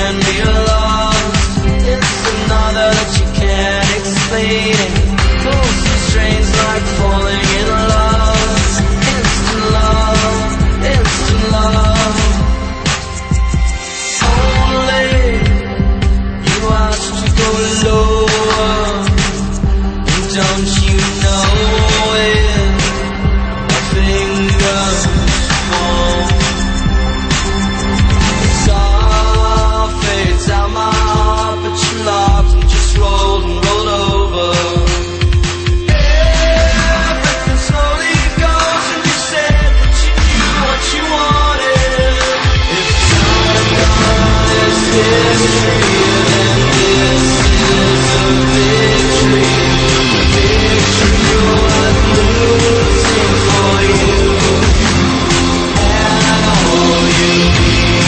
can be lost. It's another that you can't explain it. Pulls some strings like falling in love. Instant love, instant love. Only you asked to go lower, and don't you know it? My fingers fall. Fades out my heart, but you laughed and just rolled and rolled over. Everything slowly goes, and you said that you knew what you wanted. If time is history, then this is a victory. A victory worth losing for you and all you need.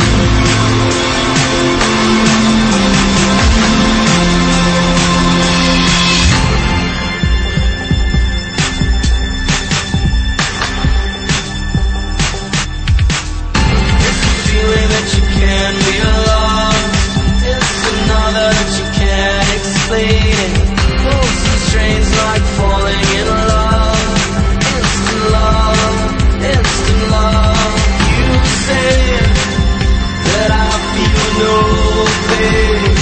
Can be lost. It's another that you can't explain it. Pulls some strings like falling in love. Instant love, instant love. You say that I feel no pain.